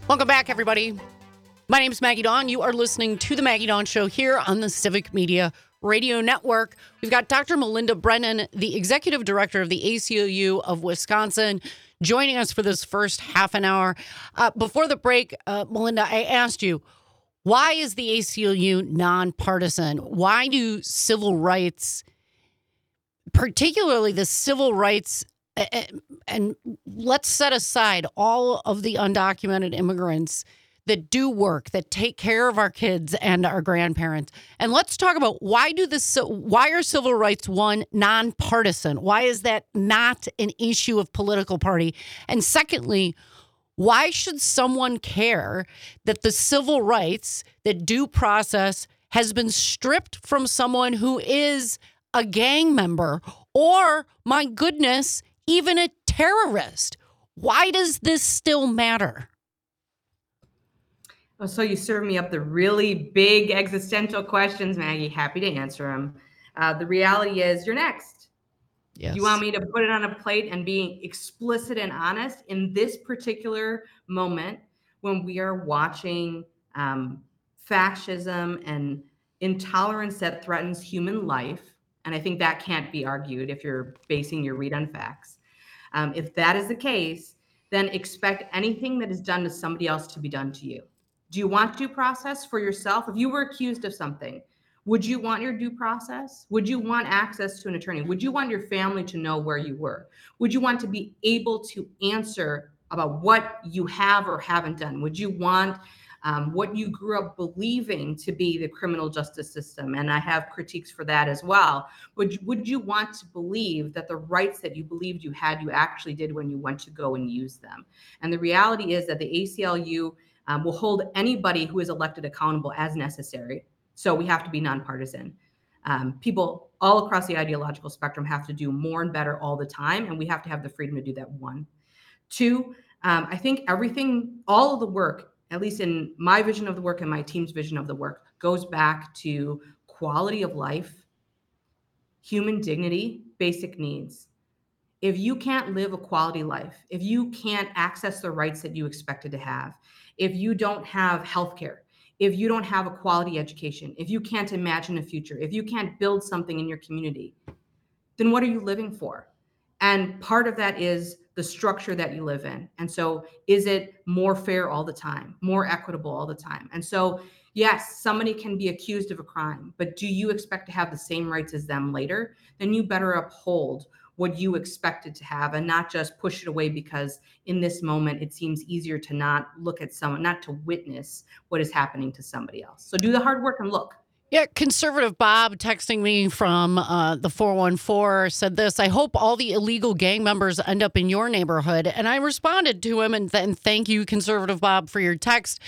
Welcome back, everybody. My name is Maggie Dawn. You are listening to The Maggie Dawn Show here on the Civic Media Radio Network. We've got Dr. Melinda Brennan, the Executive Director of the ACLU of Wisconsin, joining us for this first half an hour. Before the break, Melinda, I asked you, why is the ACLU nonpartisan? Why do civil rights, particularly the civil rights, and let's set aside all of the undocumented immigrants that do work, that take care of our kids and our grandparents. And let's talk about why are civil rights, one, nonpartisan? Why is that not an issue of political party? And secondly, why should someone care that the civil rights, that due process has been stripped from someone who is a gang member or, my goodness, even a terrorist? Why does this still matter? Oh, so you serve me up the really big existential questions, Maggie. Happy to answer them. The reality is you're next. Yes. You want me to put it on a plate and be explicit and honest in this particular moment when we are watching fascism and intolerance that threatens human life. And I think that can't be argued if you're basing your read on facts. If that is the case, then expect anything that is done to somebody else to be done to you. Do you want due process for yourself? If you were accused of something, would you want your due process? Would you want access to an attorney? Would you want your family to know where you were? Would you want to be able to answer about what you have or haven't done? Would you want what you grew up believing to be the criminal justice system? And I have critiques for that as well. Would you want to believe that the rights that you believed you had, you actually did when you went to go and use them? And the reality is that the ACLU will hold anybody who is elected accountable as necessary. So we have to be nonpartisan. People all across the ideological spectrum have to do more and better all the time, and we have to have the freedom to do that, one. Two, I think all of the work, at least in my vision of the work and my team's vision of the work, goes back to quality of life, human dignity, basic needs. If you can't live a quality life, if you can't access the rights that you expected to have, if you don't have healthcare, if you don't have a quality education, if you can't imagine a future, if you can't build something in your community, then what are you living for? And part of that is the structure that you live in. And so is it more fair all the time, more equitable all the time? And so, yes, somebody can be accused of a crime, but do you expect to have the same rights as them later? Then you better uphold what you expected to have and not just push it away because in this moment, it seems easier to not look at someone, not to witness what is happening to somebody else. So do the hard work and look. Yeah, conservative Bob texting me from the 414 said this: I hope all the illegal gang members end up in your neighborhood. And I responded to him and thank you, conservative Bob, for your text.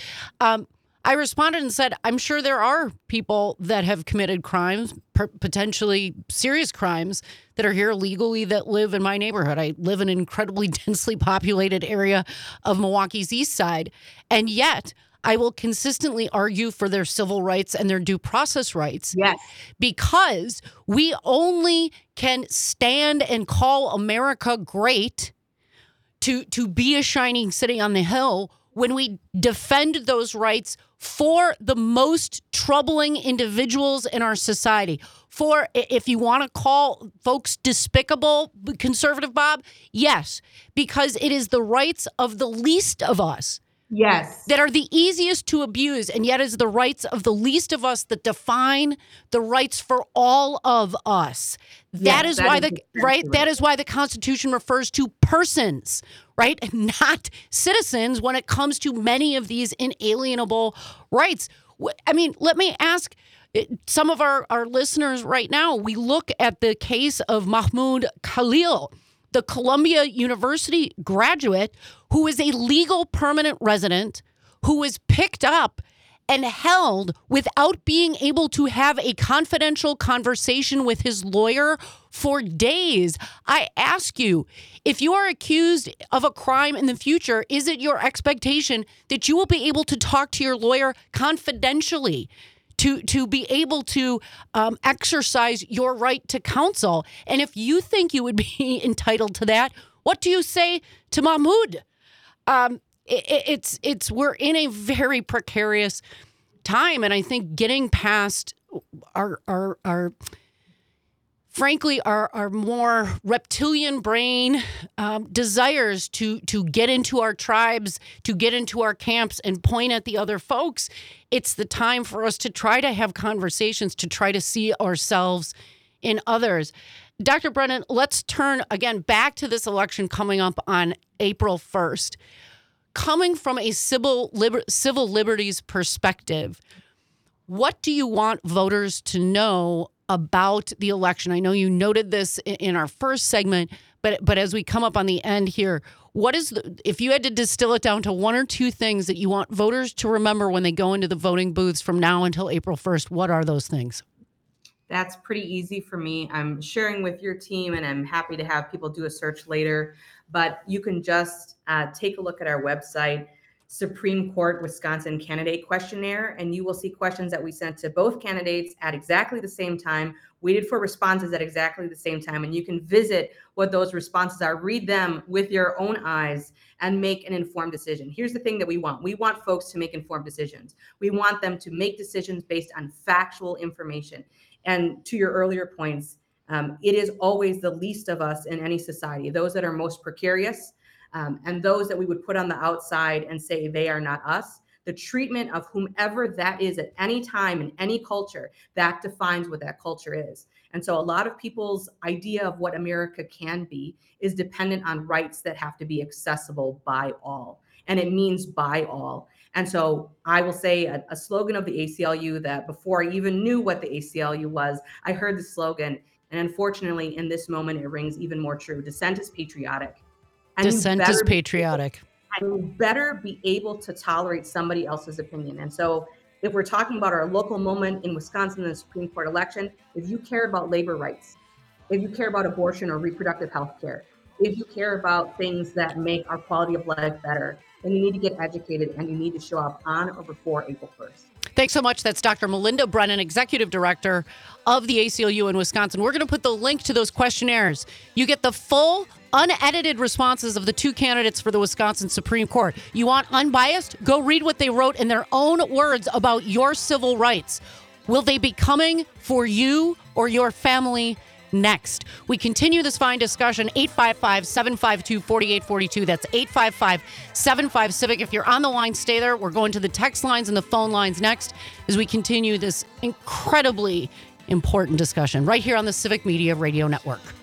I responded and said, I'm sure there are people that have committed crimes, potentially serious crimes, that are here legally that live in my neighborhood. I live in an incredibly densely populated area of Milwaukee's East Side. And yet I will consistently argue for their civil rights and their due process rights. Yes. Because we only can stand and call America great to be a shining city on the hill when we defend those rights for the most troubling individuals in our society. For, if you want to call folks despicable, conservative Bob, yes, because it is the rights of the least of us. Yes. That are the easiest to abuse, and yet is the rights of the least of us that define the rights for all of us. That is why the Constitution refers to persons, right? And not citizens when it comes to many of these inalienable rights. I mean, let me ask some of our listeners right now. We look at the case of Mahmoud Khalil, the Columbia University graduate who is a legal permanent resident, who was picked up and held without being able to have a confidential conversation with his lawyer for days. I ask you, if you are accused of a crime in the future, is it your expectation that you will be able to talk to your lawyer confidentially to be able to exercise your right to counsel? And if you think you would be entitled to that, what do you say to Mahmoud? we're in a very precarious time, and I think getting past our frankly, our more reptilian brain desires to get into our tribes, to get into our camps and point at the other folks, it's the time for us to try to have conversations, to try to see ourselves in others. Dr. Brennan, let's turn again back to this election coming up on April 1st. Coming from a civil liberties perspective, what do you want voters to know about the election? I know you noted this in our first segment, but as we come up on the end here, if you had to distill it down to one or two things that you want voters to remember when they go into the voting booths from now until April 1st, what are those things? That's pretty easy for me. I'm sharing with your team, and I'm happy to have people do a search later, but you can just take a look at our website, Supreme Court Wisconsin Candidate Questionnaire, and you will see questions that we sent to both candidates at exactly the same time, waited for responses at exactly the same time, and you can visit what those responses are, read them with your own eyes, and make an informed decision. Here's the thing that we want. We want folks to make informed decisions. We want them to make decisions based on factual information. And to your earlier points, it is always the least of us in any society, those that are most precarious, and those that we would put on the outside and say they are not us. The treatment of whomever that is at any time in any culture, that defines what that culture is. And so a lot of people's idea of what America can be is dependent on rights that have to be accessible by all. And it means by all. And so I will say a slogan of the ACLU that before I even knew what the ACLU was, I heard the slogan. And unfortunately, in this moment, it rings even more true. Dissent is patriotic. Dissent is patriotic. And you better be able to tolerate somebody else's opinion. And so if we're talking about our local moment in Wisconsin in the Supreme Court election, if you care about labor rights, if you care about abortion or reproductive health care, if you care about things that make our quality of life better, then you need to get educated and you need to show up on or before April 1st. Thanks so much. That's Dr. Melinda Brennan, Executive Director of the ACLU in Wisconsin. We're going to put the link to those questionnaires. You get the full, unedited responses of the two candidates for the Wisconsin Supreme Court. You want unbiased? Go read what they wrote in their own words about your civil rights. Will they be coming for you or your family next? We continue this fine discussion, 855-752-4842. That's 855-75-CIVIC. If you're on the line, stay there. We're going to the text lines and the phone lines next as we continue this incredibly important discussion right here on the Civic Media Radio Network.